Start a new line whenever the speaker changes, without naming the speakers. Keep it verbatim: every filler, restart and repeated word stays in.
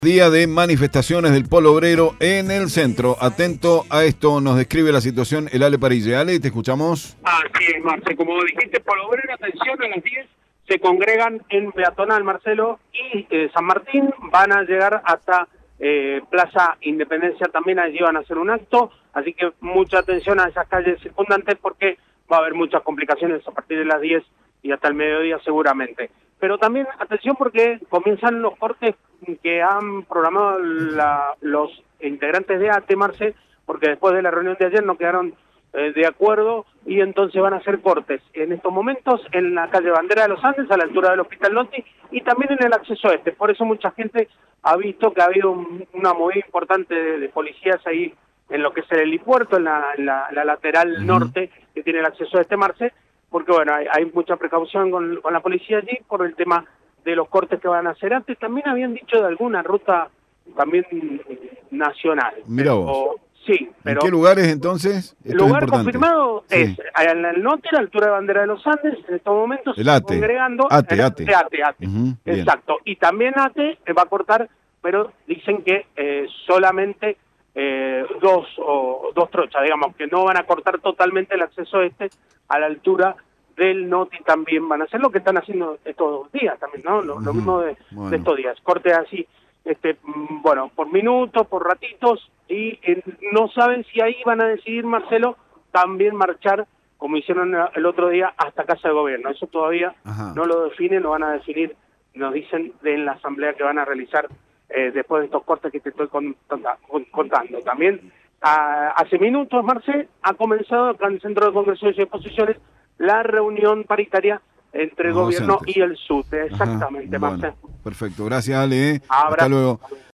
Día de manifestaciones del Polo Obrero en el centro. Atento a esto, nos describe la situación el Ale Parille. Ale, te escuchamos.
Así es, Marce. Como dijiste, Polo Obrero, atención, a las diez se congregan en Peatonal, Marcelo, y eh, San Martín. Van a llegar hasta eh, Plaza Independencia también. Allí van a hacer un acto. Así que mucha atención a esas calles circundantes porque va a haber muchas complicaciones a partir de las diez y hasta el mediodía seguramente. Pero también atención porque comienzan los cortes que han programado la, los integrantes de A T E, Marce, porque después de la reunión de ayer no quedaron eh, de acuerdo y entonces van a hacer cortes en estos momentos en la calle Bandera de los Andes, a la altura del Hospital Lotti, y también en el acceso este. Por eso mucha gente ha visto que ha habido un, una movida importante de, de policías ahí en lo que es el helipuerto, en la, en la, la lateral uh-huh. norte que tiene el acceso a este, Marce, porque bueno, hay, hay mucha precaución con, con la policía allí por el tema de los cortes que van a hacer. Antes también habían dicho de alguna ruta también nacional.
Mirá vos.
O, sí, pero...
¿En qué lugares entonces?
El lugar confirmado sí. es en el norte, a la altura de Bandera de los Andes, en estos momentos
el
se
A T E.
congregando...
ATE,
el,
ATE.
ATE, ATE. Uh-huh, exacto. Bien. Y también A T E va a cortar, pero dicen que eh, solamente eh, dos, o, dos trochas, digamos, que no van a cortar totalmente el acceso este a la altura del Noti. También van a hacer lo que están haciendo estos días también, ¿no? Lo, uh-huh. lo mismo de, bueno. de estos días, cortes así, este, bueno, por minutos, por ratitos, y eh, no saben si ahí van a decidir, Marcelo, también marchar, como hicieron el otro día, hasta Casa de Gobierno. Eso todavía uh-huh. no lo definen, lo van a definir, nos dicen, de en la asamblea que van a realizar eh, después de estos cortes que te estoy contando. También, a, hace minutos, Marcelo, ha comenzado acá en el Centro de Congresos y Exposiciones la reunión paritaria entre el gobierno y el S U T E. Exactamente,
Ajá, bueno,
Marcelo.
perfecto, gracias Ale.
Abrazo.
Hasta luego.